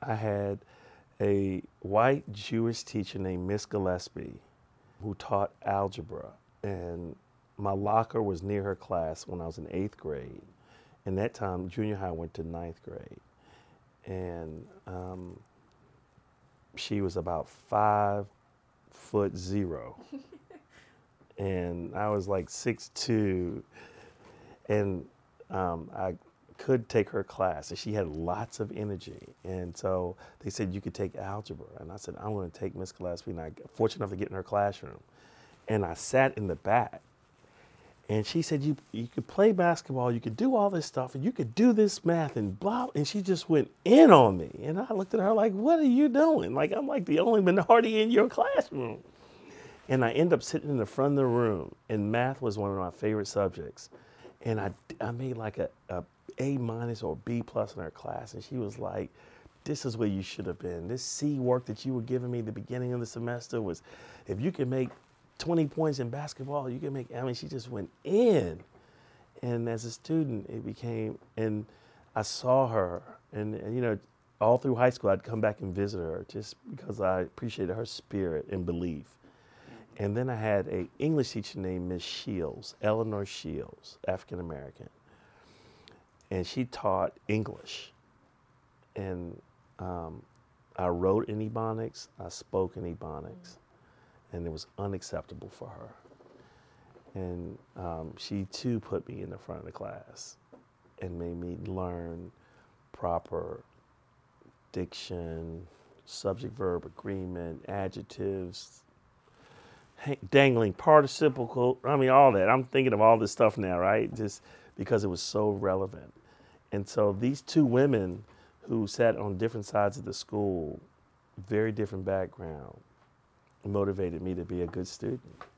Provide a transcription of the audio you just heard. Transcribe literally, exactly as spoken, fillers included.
I had a white Jewish teacher named Miss Gillespie who taught algebra. And my locker was near her class when I was in eighth grade. And that time, junior high went to ninth grade. And um, she was about five foot zero. And I was like six two. And um, I could take her class, and she had lots of energy. And so they said, you could take algebra. And I said, I want to take Miss Gillespie. And I got fortunate enough to get in her classroom. And I sat in the back. And she said, you you could play basketball, you could do all this stuff, and you could do this math and blah. And she just went in on me. And I looked at her like, what are you doing? Like, I'm like the only minority in your classroom. And I ended up sitting in the front of the room, and math was one of my favorite subjects. And I, I made like a, a A minus or B plus in her class. And she was like, this is where you should have been. This C work that you were giving me at the beginning of the semester was, if you can make twenty points in basketball, you can make, I mean, she just went in. And as a student, it became, and I saw her, and, and you know, all through high school, I'd come back and visit her just because I appreciated her spirit and belief. And then I had an English teacher named Miss Shields, Eleanor Shields, African American. And she taught English. And um, I wrote in Ebonics, I spoke in Ebonics. And it was unacceptable for her. And um, she too put me in the front of the class and made me learn proper diction, subject-verb agreement, adjectives, dangling participle, I mean, all that. I'm thinking of all this stuff now, right? Just because it was so relevant. And so these two women who sat on different sides of the school, very different background, motivated me to be a good student.